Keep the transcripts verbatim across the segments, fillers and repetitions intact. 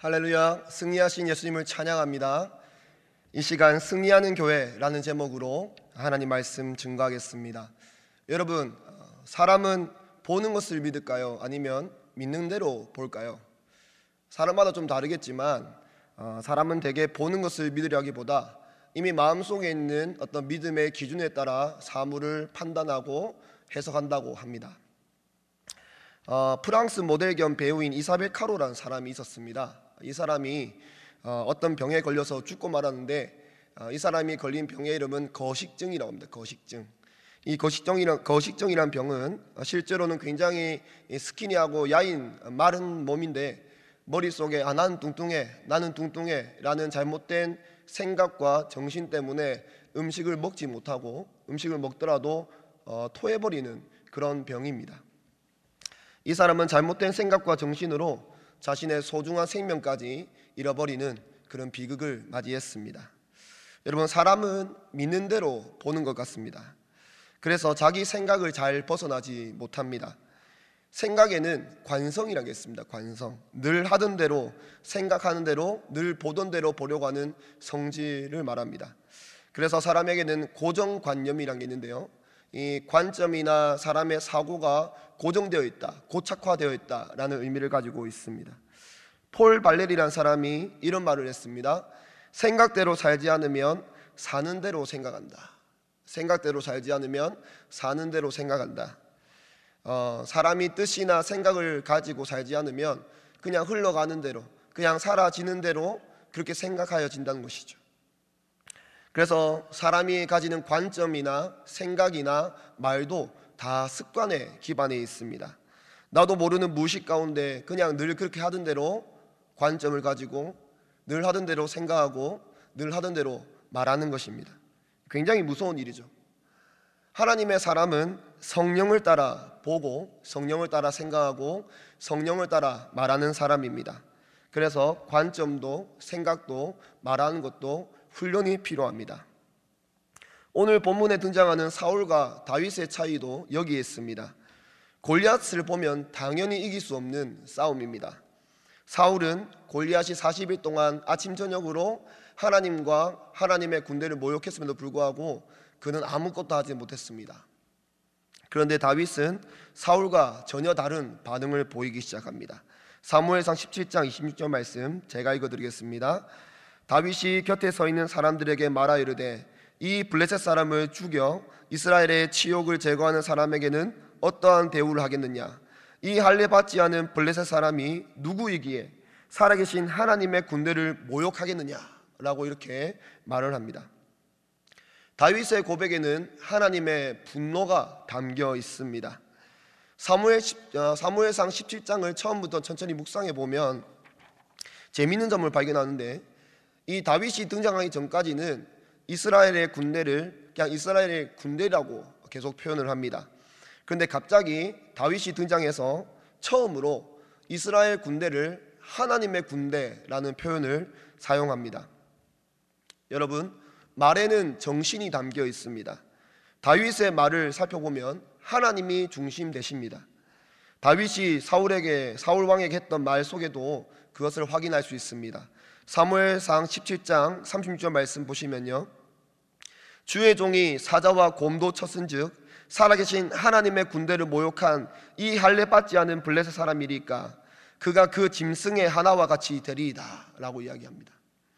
할렐루야, 승리하신 예수님을 찬양합니다. 이 시간 승리하는 교회라는 제목으로 하나님 말씀 증거하겠습니다. 여러분, 사람은 보는 것을 믿을까요? 아니면 믿는 대로 볼까요? 사람마다 좀 다르겠지만 사람은 대개 보는 것을 믿으려기보다 이미 마음속에 있는 어떤 믿음의 기준에 따라 사물을 판단하고 해석한다고 합니다. 어, 프랑스 모델 겸 배우인 이사벨 카로라는 사람이 있었습니다. 이 사람이 어, 어떤 병에 걸려서 죽고 말았는데 어, 이 사람이 걸린 병의 이름은 거식증이라고 합니다. 거식증. 이 거식증이란, 거식증이란 병은 실제로는 굉장히 스키니하고 야인 마른 몸인데 머릿속에 아, 나는 뚱뚱해 나는 뚱뚱해 라는 잘못된 생각과 정신 때문에 음식을 먹지 못하고 음식을 먹더라도 어, 토해버리는 그런 병입니다. 이 사람은 잘못된 생각과 정신으로 자신의 소중한 생명까지 잃어버리는 그런 비극을 맞이했습니다. 여러분, 사람은 믿는 대로 보는 것 같습니다. 그래서 자기 생각을 잘 벗어나지 못합니다. 생각에는 관성이라는 게 있습니다. 관성. 늘 하던 대로, 생각하는 대로, 늘 보던 대로 보려고 하는 성질을 말합니다. 그래서 사람에게는 고정관념이라는 게 있는데요, 이 관점이나 사람의 사고가 고정되어 있다, 고착화되어 있다라는 의미를 가지고 있습니다. 폴 발레리라는 사람이 이런 말을 했습니다. 생각대로 살지 않으면 사는 대로 생각한다. 생각대로 살지 않으면 사는 대로 생각한다. 어, 사람이 뜻이나 생각을 가지고 살지 않으면 그냥 흘러가는 대로, 그냥 사라지는 대로 그렇게 생각하여진다는 것이죠. 그래서 사람이 가지는 관점이나 생각이나 말도 다 습관에 기반해 있습니다. 나도 모르는 무의식 가운데 그냥 늘 그렇게 하던 대로 관점을 가지고 늘 하던 대로 생각하고 늘 하던 대로 말하는 것입니다. 굉장히 무서운 일이죠. 하나님의 사람은 성령을 따라 보고 성령을 따라 생각하고 성령을 따라 말하는 사람입니다. 그래서 관점도 생각도 말하는 것도 훈련이 필요합니다. 오늘 본문에 등장하는 사울과 다윗의 차이도 여기에 있습니다. 골리앗을 보면 당연히 이길 수 없는 싸움입니다. 사울은 골리앗이 사십 일 동안 아침 저녁으로 하나님과 하나님의 군대를 모욕했음에도 불구하고 그는 아무것도 하지 못했습니다. 그런데 다윗은 사울과 전혀 다른 반응을 보이기 시작합니다. 사무엘상 십칠 장 이십육 절 말씀 제가 읽어드리겠습니다. 다윗이 곁에 서 있는 사람들에게 말하 이르되 이 블레셋 사람을 죽여 이스라엘의 치욕을 제거하는 사람에게는 어떠한 대우를 하겠느냐? 이 할례 받지 않은 블레셋 사람이 누구이기에 살아계신 하나님의 군대를 모욕하겠느냐? 라고 이렇게 말을 합니다. 다윗의 고백에는 하나님의 분노가 담겨 있습니다. 사무엘, 사무엘상 십칠 장을 처음부터 천천히 묵상해 보면 재미있는 점을 발견하는데, 이 다윗이 등장하기 전까지는 이스라엘의 군대를 그냥 이스라엘의 군대라고 계속 표현을 합니다. 그런데 갑자기 다윗이 등장해서 처음으로 이스라엘 군대를 하나님의 군대라는 표현을 사용합니다. 여러분, 말에는 정신이 담겨 있습니다. 다윗의 말을 살펴보면 하나님이 중심 되십니다. 다윗이 사울에게 사울 왕에게 했던 말 속에도 그것을 확인할 수 있습니다. 사무엘상 십칠 장 삼십육 절 말씀 보시면요, 주의 종이 사자와 곰도 쳤은즉 살아계신 하나님의 군대를 모욕한 이 할례 받지 않은 블레셋 사람이리까 그가 그 짐승의 하나와 같이 되리이다 라고 이야기합니다.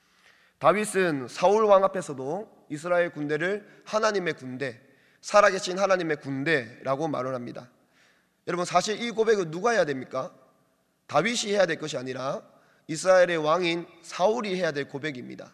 다윗은 사울 왕 앞에서도 이스라엘 군대를 하나님의 군대, 살아계신 하나님의 군대라고 말을 합니다. 여러분, 사실 이 고백은 누가 해야 됩니까? 다윗이 해야 될 것이 아니라 이스라엘의 왕인 사울이 해야 될 고백입니다.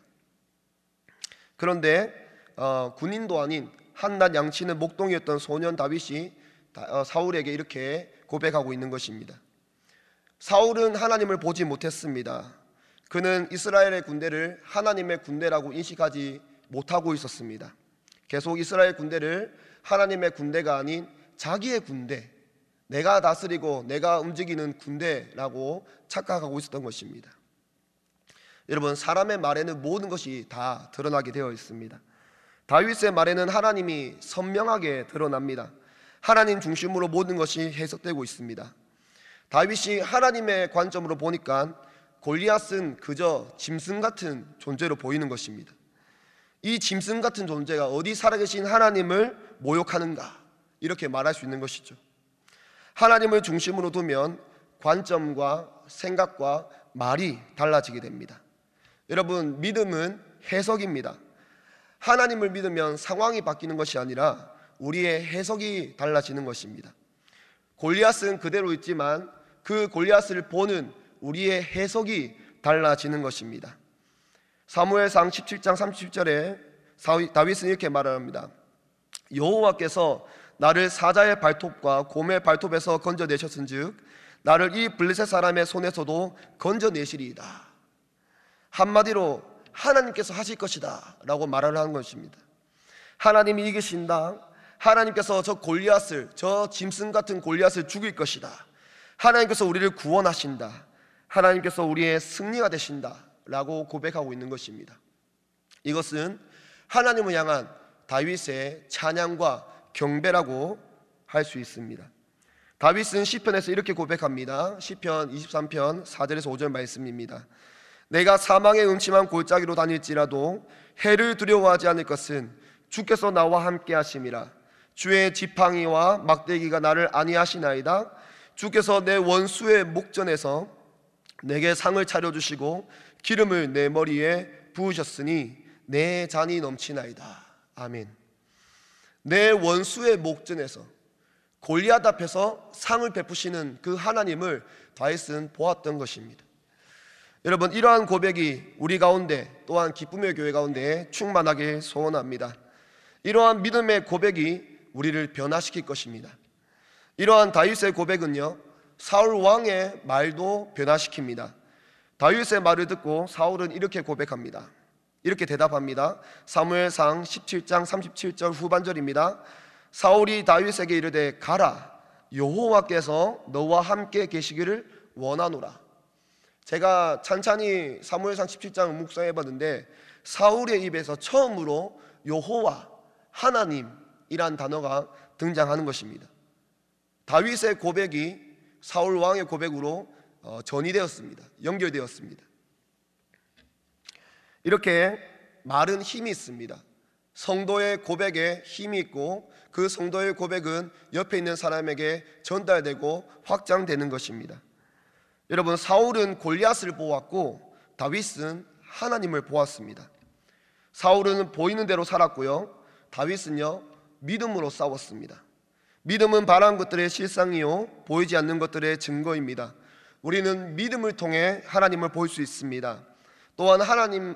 그런데 어, 군인도 아닌 한낱 양치는 목동이었던 소년 다윗이 어, 사울에게 이렇게 고백하고 있는 것입니다. 사울은 하나님을 보지 못했습니다. 그는 이스라엘의 군대를 하나님의 군대라고 인식하지 못하고 있었습니다. 계속 이스라엘 군대를 하나님의 군대가 아닌 자기의 군대, 내가 다스리고 내가 움직이는 군대라고 착각하고 있었던 것입니다. 여러분, 사람의 말에는 모든 것이 다 드러나게 되어 있습니다. 다윗의 말에는 하나님이 선명하게 드러납니다. 하나님 중심으로 모든 것이 해석되고 있습니다. 다윗이 하나님의 관점으로 보니까 골리앗은 그저 짐승 같은 존재로 보이는 것입니다. 이 짐승 같은 존재가 어디 살아계신 하나님을 모욕하는가, 이렇게 말할 수 있는 것이죠. 하나님을 중심으로 두면 관점과 생각과 말이 달라지게 됩니다. 여러분, 믿음은 해석입니다. 하나님을 믿으면 상황이 바뀌는 것이 아니라 우리의 해석이 달라지는 것입니다. 골리앗은 그대로 있지만 그 골리앗을 보는 우리의 해석이 달라지는 것입니다. 사무엘상 십칠 장 삼십 절에 다윗은 이렇게 말합니다. 여호와께서 나를 사자의 발톱과 곰의 발톱에서 건져내셨은즉 나를 이 블레셋 사람의 손에서도 건져내시리이다. 한마디로 하나님께서 하실 것이다 라고 말을 하는 것입니다. 하나님이 이기신다. 하나님께서 저 골리앗을, 저 짐승 같은 골리앗을 죽일 것이다. 하나님께서 우리를 구원하신다. 하나님께서 우리의 승리가 되신다 라고 고백하고 있는 것입니다. 이것은 하나님을 향한 다윗의 찬양과 경배라고 할 수 있습니다. 다윗은 시편에서 이렇게 고백합니다. 시편 이십삼 편 사 절에서 오 절 말씀입니다. 내가 사망의 음침한 골짜기로 다닐지라도 해를 두려워하지 않을 것은 주께서 나와 함께 하심이라. 주의 지팡이와 막대기가 나를 안위하시나이다. 주께서 내 원수의 목전에서 내게 상을 차려주시고 기름을 내 머리에 부으셨으니 내 잔이 넘치나이다. 아멘. 내 원수의 목전에서, 골리앗 앞에서 상을 베푸시는 그 하나님을 다윗은 보았던 것입니다. 여러분, 이러한 고백이 우리 가운데, 또한 기쁨의 교회 가운데 충만하게 소원합니다. 이러한 믿음의 고백이 우리를 변화시킬 것입니다. 이러한 다윗의 고백은요, 사울 왕의 말도 변화시킵니다. 다윗의 말을 듣고 사울은 이렇게 고백합니다. 이렇게 대답합니다. 사무엘상 십칠 장 삼십칠 절 후반절입니다. 사울이 다윗에게 이르되 가라, 여호와께서 너와 함께 계시기를 원하노라. 제가 찬찬히 사무엘상 십칠 장을 묵상해봤는데 사울의 입에서 처음으로 여호와, 하나님이란 단어가 등장하는 것입니다. 다윗의 고백이 사울 왕의 고백으로 전이되었습니다. 연결되었습니다. 이렇게 말은 힘이 있습니다. 성도의 고백에 힘이 있고 그 성도의 고백은 옆에 있는 사람에게 전달되고 확장되는 것입니다. 여러분, 사울은 골리앗을 보았고 다윗은 하나님을 보았습니다. 사울은 보이는 대로 살았고요, 다윗은요 믿음으로 싸웠습니다. 믿음은 바라는 것들의 실상이요 보이지 않는 것들의 증거입니다. 우리는 믿음을 통해 하나님을 볼 수 있습니다. 또한 하나님을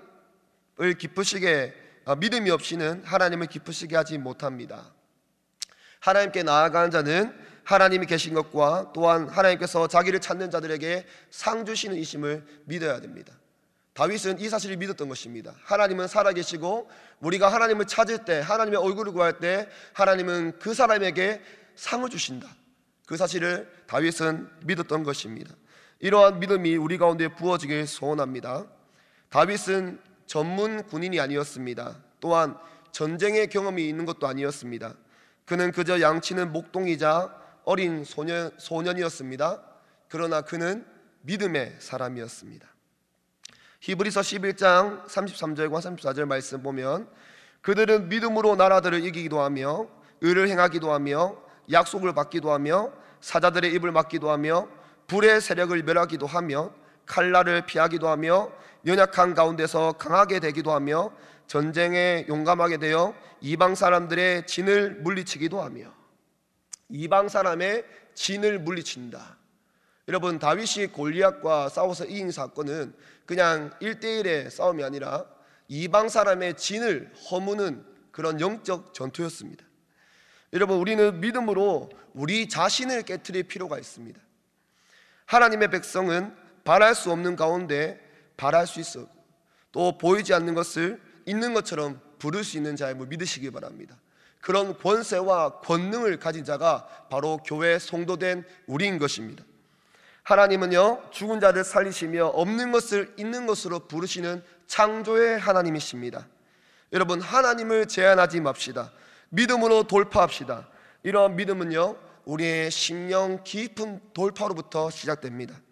기쁘시게, 믿음이 없이는 하나님을 기쁘시게 하지 못합니다. 하나님께 나아가는 자는 하나님이 계신 것과 또한 하나님께서 자기를 찾는 자들에게 상 주시는 이심을 믿어야 됩니다. 다윗은 이 사실을 믿었던 것입니다. 하나님은 살아계시고 우리가 하나님을 찾을 때, 하나님의 얼굴을 구할 때 하나님은 그 사람에게 상을 주신다. 그 사실을 다윗은 믿었던 것입니다. 이러한 믿음이 우리 가운데 부어지길 소원합니다. 다윗은 전문 군인이 아니었습니다. 또한 전쟁의 경험이 있는 것도 아니었습니다. 그는 그저 양치는 목동이자 어린 소년, 소년이었습니다. 그러나 그는 믿음의 사람이었습니다. 히브리서 십일 장 삼십삼 절과 삼십사 절 말씀 보면 그들은 믿음으로 나라들을 이기기도 하며 의를 행하기도 하며 약속을 받기도 하며 사자들의 입을 막기도 하며 불의 세력을 멸하기도 하며 칼날을 피하기도 하며 연약한 가운데서 강하게 되기도 하며 전쟁에 용감하게 되어 이방 사람들의 진을 물리치기도 하며. 이방 사람의 진을 물리친다. 여러분, 다윗이 골리앗과 싸워서 이긴 사건은 그냥 일 대일의 싸움이 아니라 이방 사람의 진을 허무는 그런 영적 전투였습니다. 여러분, 우리는 믿음으로 우리 자신을 깨트릴 필요가 있습니다. 하나님의 백성은 바랄 수 없는 가운데 바랄 수 있어, 또 보이지 않는 것을 있는 것처럼 부를 수 있는 자임을 믿으시기 바랍니다. 그런 권세와 권능을 가진 자가 바로 교회 성도된 우리인 것입니다. 하나님은요, 죽은 자를 살리시며 없는 것을 있는 것으로 부르시는 창조의 하나님이십니다. 여러분, 하나님을 제한하지 맙시다. 믿음으로 돌파합시다. 이러한 믿음은요, 우리의 심령 깊은 돌파로부터 시작됩니다.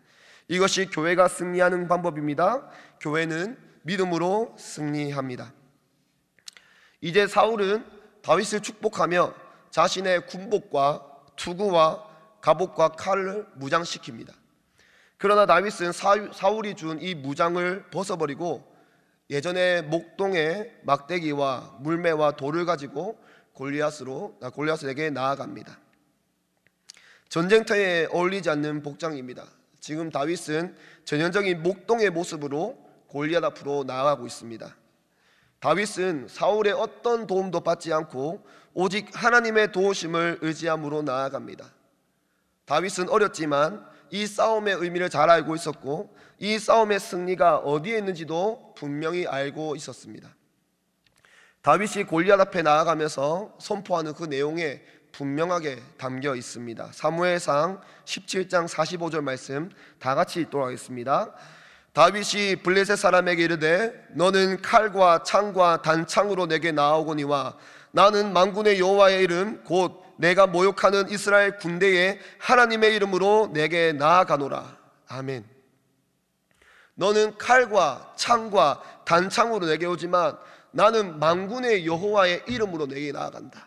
이것이 교회가 승리하는 방법입니다. 교회는 믿음으로 승리합니다. 이제 사울은 다윗을 축복하며 자신의 군복과 투구와 갑옷과 칼을 무장시킵니다. 그러나 다윗은 사울이 준 이 무장을 벗어버리고 예전의 목동의 막대기와 물매와 돌을 가지고 골리앗으로 골리앗에게 나아갑니다. 전쟁터에 어울리지 않는 복장입니다. 지금 다윗은 전형적인 목동의 모습으로 골리앗 앞으로 나아가고 있습니다. 다윗은 사울의 어떤 도움도 받지 않고 오직 하나님의 도우심을 의지함으로 나아갑니다. 다윗은 어렸지만 이 싸움의 의미를 잘 알고 있었고 이 싸움의 승리가 어디에 있는지도 분명히 알고 있었습니다. 다윗이 골리앗 앞에 나아가면서 선포하는 그 내용에 분명하게 담겨 있습니다. 사무엘상 십칠 장 사십오 절 말씀 다 같이 읽도록 하겠습니다. 다윗이 블레셋 사람에게 이르되 너는 칼과 창과 단창으로 내게 나아오거니와 나는 만군의 여호와의 이름 곧 내가 모욕하는 이스라엘 군대의 하나님의 이름으로 내게 나아가노라. 아멘. 너는 칼과 창과 단창으로 내게 오지만 나는 만군의 여호와의 이름으로 내게 나아간다.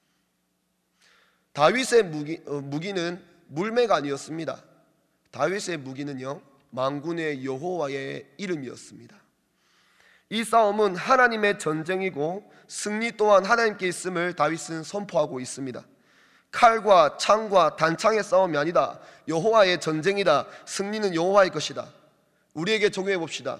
다윗의 무기, 어, 무기는 물매가 아니었습니다. 다윗의 무기는요 만군의 여호와의 이름이었습니다. 이 싸움은 하나님의 전쟁이고 승리 또한 하나님께 있음을 다윗은 선포하고 있습니다. 칼과 창과 단창의 싸움이 아니다. 여호와의 전쟁이다. 승리는 여호와의 것이다. 우리에게 적용해 봅시다.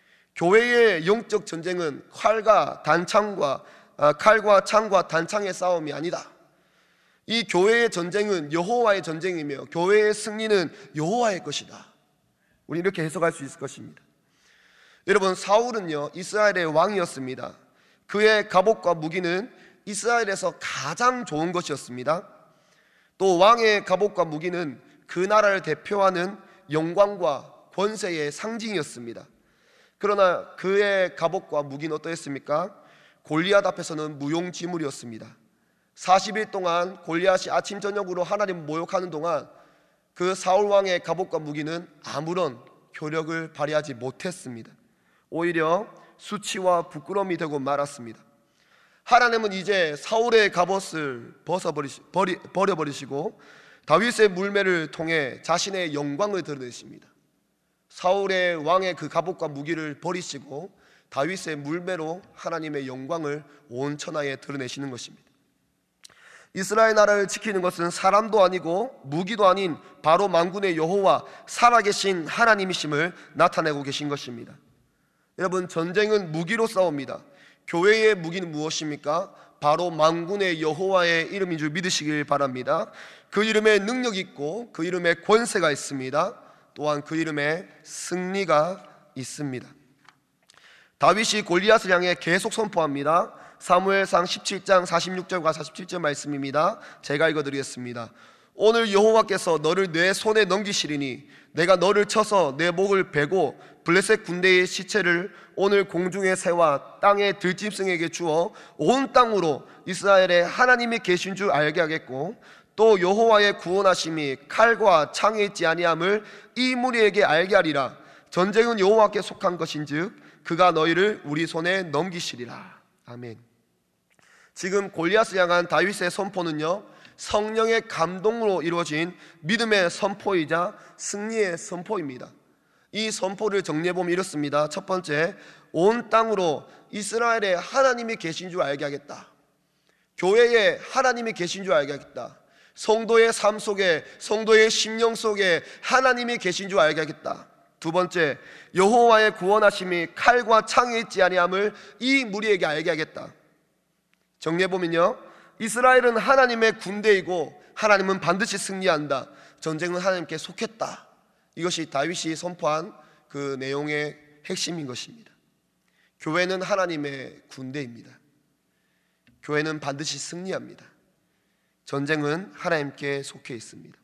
교회의 영적 전쟁은 칼과 단창과 아, 칼과 창과 단창의 싸움이 아니다. 이 교회의 전쟁은 여호와의 전쟁이며 교회의 승리는 여호와의 것이다. 우리 이렇게 해석할 수 있을 것입니다. 여러분, 사울은요 이스라엘의 왕이었습니다. 그의 갑옷과 무기는 이스라엘에서 가장 좋은 것이었습니다. 또 왕의 갑옷과 무기는 그 나라를 대표하는 영광과 권세의 상징이었습니다. 그러나 그의 갑옷과 무기는 어떠했습니까? 골리앗 앞에서는 무용지물이었습니다. 사십 일 동안 골리앗이 아침 저녁으로 하나님을 모욕하는 동안 그 사울 왕의 갑옷과 무기는 아무런 효력을 발휘하지 못했습니다. 오히려 수치와 부끄러움이 되고 말았습니다. 하나님은 이제 사울의 갑옷을 벗어버리시, 버리, 버려버리시고 다윗의 물매를 통해 자신의 영광을 드러내십니다. 사울의 왕의 그 갑옷과 무기를 버리시고 다윗의 물매로 하나님의 영광을 온 천하에 드러내시는 것입니다. 이스라엘 나라를 지키는 것은 사람도 아니고 무기도 아닌 바로 만군의 여호와 살아계신 하나님이심을 나타내고 계신 것입니다. 여러분, 전쟁은 무기로 싸웁니다. 교회의 무기는 무엇입니까? 바로 만군의 여호와의 이름인 줄 믿으시길 바랍니다. 그 이름에 능력이 있고 그 이름에 권세가 있습니다. 또한 그 이름에 승리가 있습니다. 다윗이 골리앗을 향해 계속 선포합니다. 사무엘상 십칠 장 사십육 절과 사십칠 절 말씀입니다. 제가 읽어드리겠습니다. 오늘 여호와께서 너를 내 손에 넘기시리니 내가 너를 쳐서 내 목을 베고 블레셋 군대의 시체를 오늘 공중의 새와 땅의 들짐승에게 주어 온 땅으로 이스라엘에 하나님이 계신 줄 알게 하겠고 또 여호와의 구원하심이 칼과 창에 있지 아니함을 이 무리에게 알게 하리라. 전쟁은 여호와께 속한 것인즉 그가 너희를 우리 손에 넘기시리라. 아멘. 지금 골리앗을 향한 다윗의 선포는요 성령의 감동으로 이루어진 믿음의 선포이자 승리의 선포입니다. 이 선포를 정리해보면 이렇습니다. 첫 번째, 온 땅으로 이스라엘에 하나님이 계신 줄 알게 하겠다. 교회에 하나님이 계신 줄 알게 하겠다. 성도의 삶 속에, 성도의 심령 속에 하나님이 계신 줄 알게 하겠다. 두 번째, 여호와의 구원하심이 칼과 창에 있지 아니함을 이 무리에게 알게 하겠다. 정리해보면요 이스라엘은 하나님의 군대이고 하나님은 반드시 승리한다. 전쟁은 하나님께 속했다. 이것이 다윗이 선포한 그 내용의 핵심인 것입니다. 교회는 하나님의 군대입니다. 교회는 반드시 승리합니다. 전쟁은 하나님께 속해 있습니다.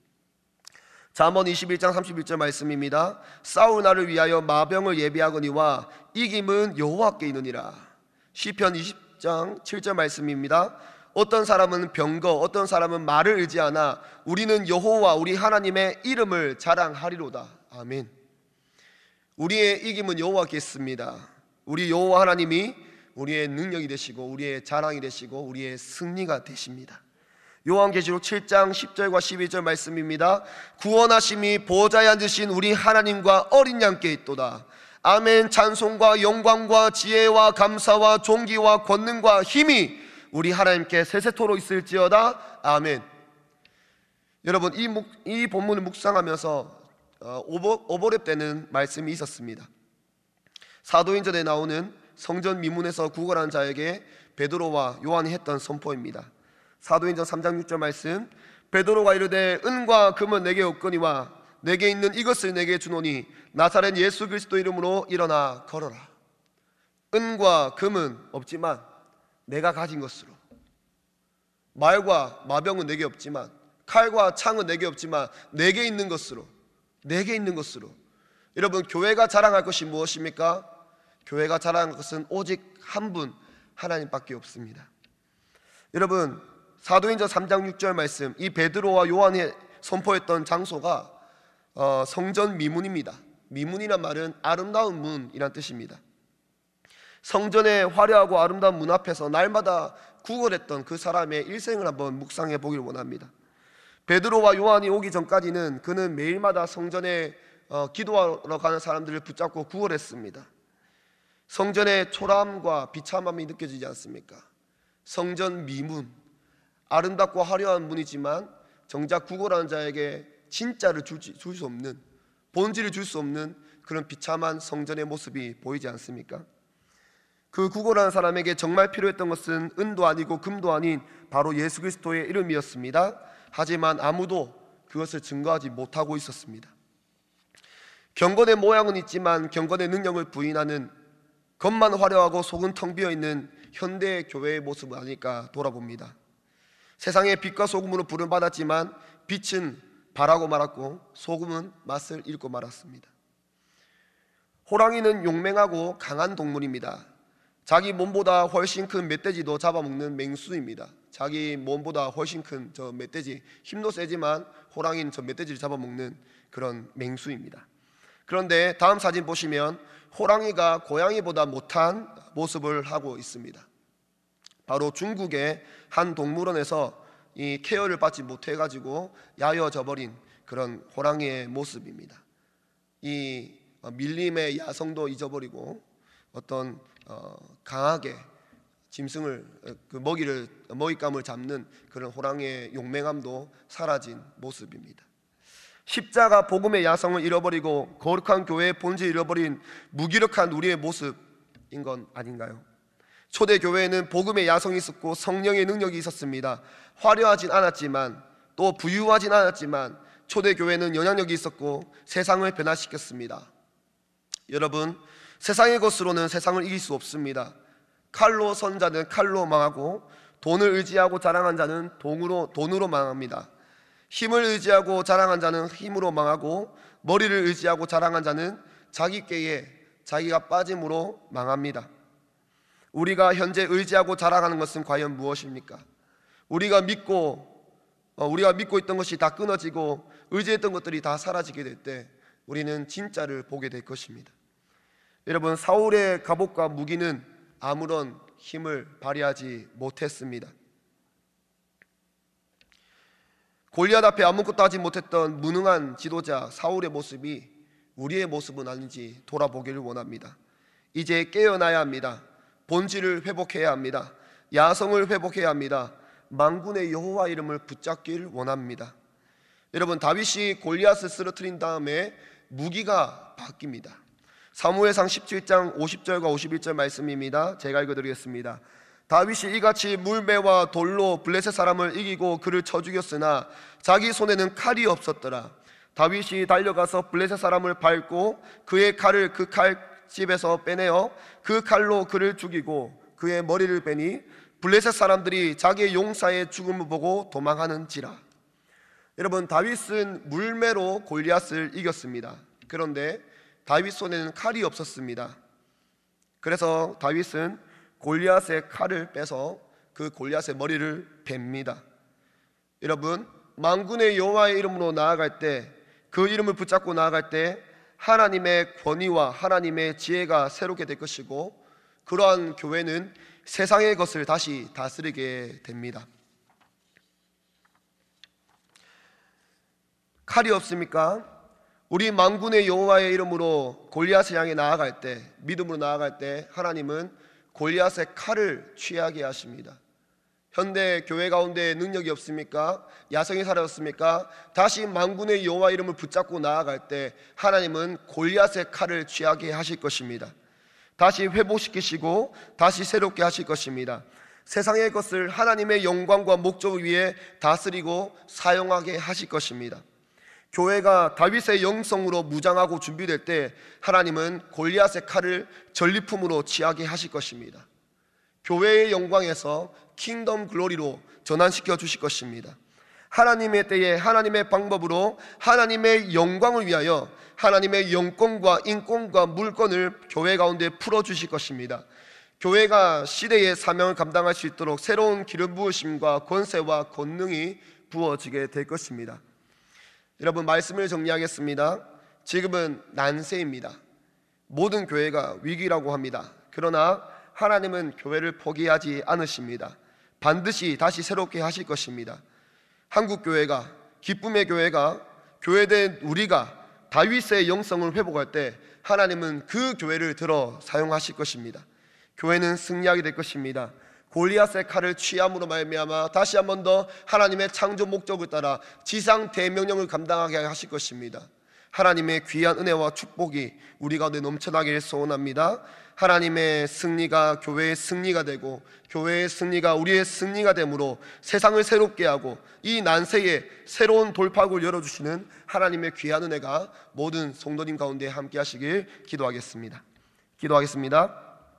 잠언 이십일 장 삼십일 절 말씀입니다. 싸울 날을 위하여 마병을 예비하거니와 이김은 여호와께 있느니라. 시편 이십 장 칠 절 말씀입니다. 어떤 사람은 병거, 어떤 사람은 말을 의지하나 우리는 여호와 우리 하나님의 이름을 자랑하리로다. 아멘. 우리의 이김은 여호와께 있습니다. 우리 여호와 하나님이 우리의 능력이 되시고 우리의 자랑이 되시고 우리의 승리가 되십니다. 요한계시록 칠 장 십 절과 십일 절 말씀입니다. 구원하심이 보좌에 앉으신 우리 하나님과 어린 양께 있도다. 아멘. 찬송과 영광과 지혜와 감사와 존귀와 권능과 힘이 우리 하나님께 세세토록 있을지어다. 아멘. 여러분, 이, 묵, 이 본문을 묵상하면서 어, 오버, 오버랩되는 말씀이 있었습니다. 사도행전에 나오는 성전 미문에서 구걸한 자에게 베드로와 요한이 했던 선포입니다. 사도행전 삼 장 육 절 말씀, 베드로가 이르되 은과 금은 내게 없거니와 내게 있는 이것을 내게 주노니 나사렛 예수 그리스도 이름으로 일어나 걸어라. 은과 금은 없지만 내가 가진 것으로, 말과 마병은 내게 없지만, 칼과 창은 내게 없지만 내게 있는 것으로, 내게 있는 것으로. 여러분, 교회가 자랑할 것이 무엇입니까? 교회가 자랑할 것은 오직 한 분, 하나님밖에 없습니다. 여러분, 사도행전 삼 장 육 절 말씀, 이 베드로와 요한이 선포했던 장소가 어, 성전 미문입니다. 미문이란 말은 아름다운 문이란 뜻입니다. 성전의 화려하고 아름다운 문 앞에서 날마다 구걸했던 그 사람의 일생을 한번 묵상해 보길 원합니다. 베드로와 요한이 오기 전까지는 그는 매일마다 성전에 어, 기도하러 가는 사람들을 붙잡고 구걸했습니다. 성전의 초라함과 비참함이 느껴지지 않습니까? 성전 미문, 아름답고 화려한 문이지만 정작 구걸하는 자에게 진짜를 줄 수 없는, 본질을 줄 수 없는 그런 비참한 성전의 모습이 보이지 않습니까? 그 구걸하는 사람에게 정말 필요했던 것은 은도 아니고 금도 아닌 바로 예수 그리스도의 이름이었습니다. 하지만 아무도 그것을 증거하지 못하고 있었습니다. 경건의 모양은 있지만 경건의 능력을 부인하는, 겉만 화려하고 속은 텅 비어있는 현대 교회의 모습은 아닐까 돌아봅니다. 세상의 빛과 소금으로 부름받았지만 빛은 발하고 말았고 소금은 맛을 잃고 말았습니다. 호랑이는 용맹하고 강한 동물입니다. 자기 몸보다 훨씬 큰 멧돼지도 잡아먹는 맹수입니다. 자기 몸보다 훨씬 큰 저 멧돼지, 힘도 세지만 호랑이는 저 멧돼지를 잡아먹는 그런 맹수입니다. 그런데 다음 사진 보시면 호랑이가 고양이보다 못한 모습을 하고 있습니다. 바로 중국의 한 동물원에서 이 케어를 받지 못해가지고 야여져 버린 그런 호랑이의 모습입니다. 이 밀림의 야성도 잊어버리고 어떤 어, 강하게 짐승을, 그 먹이를, 먹잇감을 잡는 그런 호랑이의 용맹함도 사라진 모습입니다. 십자가 복음의 야성을 잃어버리고 거룩한 교회의 본질을 잃어버린 무기력한 우리의 모습인 건 아닌가요? 초대 교회에는 복음의 야성이 있었고 성령의 능력이 있었습니다. 화려하진 않았지만 또 부유하진 않았지만 초대 교회는 영향력이 있었고 세상을 변화시켰습니다. 여러분, 세상의 것으로는 세상을 이길 수 없습니다. 칼로 선 자는 칼로 망하고 돈을 의지하고 자랑한 자는 돈으로, 돈으로 망합니다. 힘을 의지하고 자랑한 자는 힘으로 망하고 머리를 의지하고 자랑한 자는 자기 꾀에 자기가 빠짐으로 망합니다. 우리가 현재 의지하고 자랑하는 것은 과연 무엇입니까? 우리가 믿고 어, 우리가 믿고 있던 것이 다 끊어지고 의지했던 것들이 다 사라지게 될 때 우리는 진짜를 보게 될 것입니다. 여러분, 사울의 갑옷과 무기는 아무런 힘을 발휘하지 못했습니다. 골리앗 앞에 아무것도 하지 못했던 무능한 지도자 사울의 모습이 우리의 모습은 아닌지 돌아보기를 원합니다. 이제 깨어나야 합니다. 본질을 회복해야 합니다. 야성을 회복해야 합니다. 만군의 여호와 이름을 붙잡기를 원합니다. 여러분, 다윗이 골리앗을 쓰러뜨린 다음에 무기가 바뀝니다. 사무엘상 십칠 장 오십 절과 오십일 절 말씀입니다. 제가 읽어드리겠습니다. 다윗이 이같이 물매와 돌로 블레셋 사람을 이기고 그를 쳐 죽였으나 자기 손에는 칼이 없었더라. 다윗이 달려가서 블레셋 사람을 밟고 그의 칼을 그 칼집에서 빼내어 그 칼로 그를 죽이고 그의 머리를 베니 블레셋 사람들이 자기의 용사의 죽음을 보고 도망하는지라. 여러분, 다윗은 물매로 골리앗을 이겼습니다. 그런데 다윗 손에는 칼이 없었습니다. 그래서 다윗은 골리앗의 칼을 빼서 그 골리앗의 머리를 뱁니다. 여러분, 만군의 여호와의 이름으로 나아갈 때 그 이름을 붙잡고 나아갈 때 하나님의 권위와 하나님의 지혜가 새롭게 될 것이고, 그러한 교회는 세상의 것을 다시 다스리게 됩니다. 칼이 없습니까? 우리 만군의 여호와의 이름으로 골리앗을 향해 나아갈 때, 믿음으로 나아갈 때 하나님은 골리앗의 칼을 취하게 하십니다. 현대 교회 가운데 능력이 없습니까? 야성이 사라졌습니까? 다시 만군의 여호와 이름을 붙잡고 나아갈 때 하나님은 골리앗의 칼을 취하게 하실 것입니다. 다시 회복시키시고 다시 새롭게 하실 것입니다. 세상의 것을 하나님의 영광과 목적을 위해 다스리고 사용하게 하실 것입니다. 교회가 다윗의 영성으로 무장하고 준비될 때 하나님은 골리앗의 칼을 전리품으로 취하게 하실 것입니다. 교회의 영광에서 킹덤 글로리로 전환시켜 주실 것입니다. 하나님의 때에 하나님의 방법으로 하나님의 영광을 위하여 하나님의 영권과 인권과 물권을 교회 가운데 풀어주실 것입니다. 교회가 시대의 사명을 감당할 수 있도록 새로운 기름 부으심과 권세와 권능이 부어지게 될 것입니다. 여러분, 말씀을 정리하겠습니다. 지금은 난세입니다. 모든 교회가 위기라고 합니다. 그러나 하나님은 교회를 포기하지 않으십니다. 반드시 다시 새롭게 하실 것입니다. 한국 교회가, 기쁨의 교회가, 교회된 우리가 다윗의 영성을 회복할 때 하나님은 그 교회를 들어 사용하실 것입니다. 교회는 승리하게 될 것입니다. 골리앗의 칼을 취함으로 말미암아 다시 한 번 더 하나님의 창조 목적을 따라 지상 대명령을 감당하게 하실 것입니다. 하나님의 귀한 은혜와 축복이 우리 가운데 넘쳐나기를 소원합니다. 하나님의 승리가 교회의 승리가 되고 교회의 승리가 우리의 승리가 되므로 세상을 새롭게 하고 이 난세에 새로운 돌파구를 열어주시는 하나님의 귀한 은혜가 모든 성도님 가운데 함께 하시길 기도하겠습니다. 기도하겠습니다.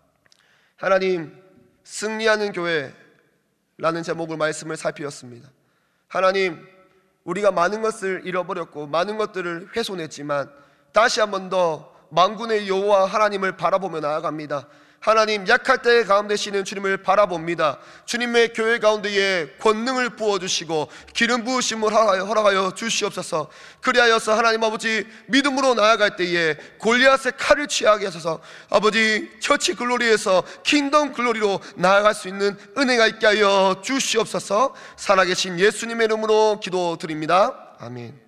하나님, 승리하는 교회라는 제목을 말씀을 살피었습니다. 하나님, 우리가 많은 것을 잃어버렸고 많은 것들을 훼손했지만 다시 한 번 더 만군의 여호와 하나님을 바라보며 나아갑니다. 하나님, 약할 때에 가운데시는 주님을 바라봅니다. 주님의 교회 가운데에 권능을 부어주시고 기름 부으심을 허락하여, 허락하여 주시옵소서. 그리하여서 하나님 아버지, 믿음으로 나아갈 때에 골리앗의 칼을 취하게 하소서. 아버지, 처치 글로리에서 킹덤 글로리로 나아갈 수 있는 은혜가 있게 하여 주시옵소서. 살아계신 예수님의 이름으로 기도드립니다. 아멘.